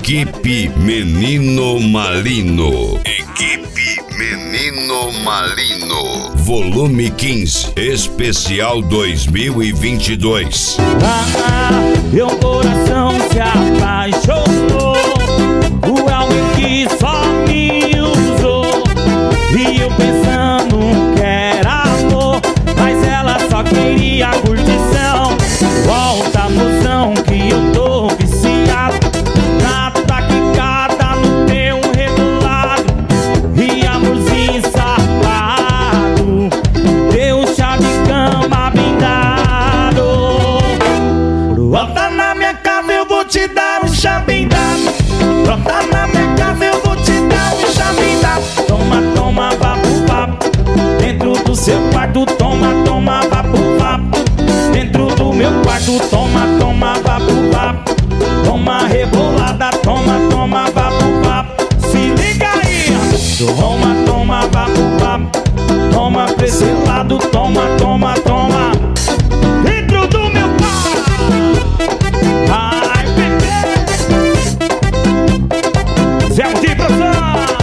Equipe Menino Malino. Equipe Menino Malino. Volume 15, especial 2022. Meu coração se apaixonou por alguém que só me usou. E eu pensando que era amor, mas ela só queria curtição. Volta, mozão, que eu tô viciado na taquicada no teu rebolado. E amorzinho safado, teu chá de cama bem dado. Brota na minha casa, eu vou te dar um chá bem dado. Brota na minha casa, eu vou te dar um chá bem dado. Toma, toma, vapo, vapo. Dentro do seu quarto, toma, toma, vapo, vapo. Dentro do meu quarto, toma, toma, vapo, vapo. Toma rebolada, toma, toma, vapo, vapo. Se liga aí. Toma, toma, vapo, vapo. Toma pra esse lado, toma, toma, toma. Dentro do meu quarto. Ai, bebê. Zé de produção.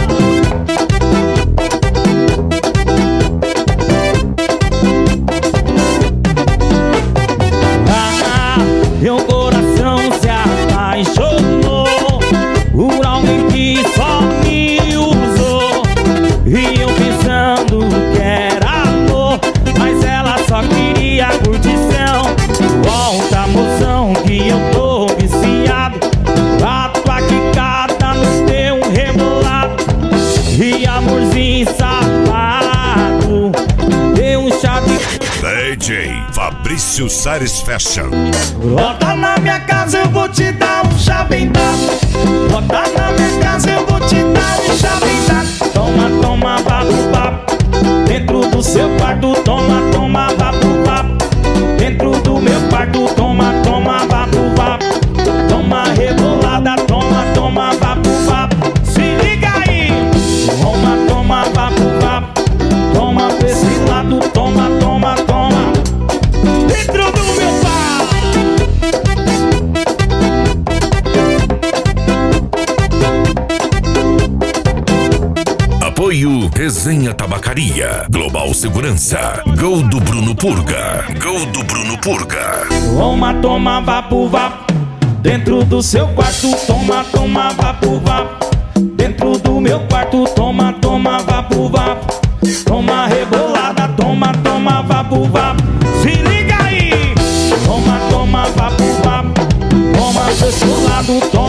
Meu coração se apaixonou por alguém que só me usou. E eu pensando que era amor, mas ela só queria curtição. Volta, moção, que eu tô viciado. Bato a quicada no teu rebolado. E amorzinho safado, deu um chá de... DJ Fabrício Sares Fashion. Bota na minha casa, eu vou te dar um chá bem dado. Bota na minha casa, eu vou te dar um chá bem dado. Toma, toma, vapo, vapo. Dentro do seu quarto, toma, toma, vapo, vapo. Dentro do meu quarto, toma, toma, vapo, vapo. Toma rebolada, toma, toma, vapo, vapo. Se liga aí. Toma, toma, vapo, vapo. Toma pra esse lado, toma, toma, toma. Dentro do meu pau. Apoio Resenha Tabacaria, Global Segurança, Gol do Bruno Purga. Gol do Bruno Purga. Toma, toma, vapo, vapo. Dentro do seu quarto, toma, toma, vapo, vapo. Dentro do meu quarto, toma, toma, vapo, vapo. Toma rebolada, toma, toma, vapo, vapo. Se liga aí. Toma, toma, vapo, vapo. Toma pro seu lado, toma.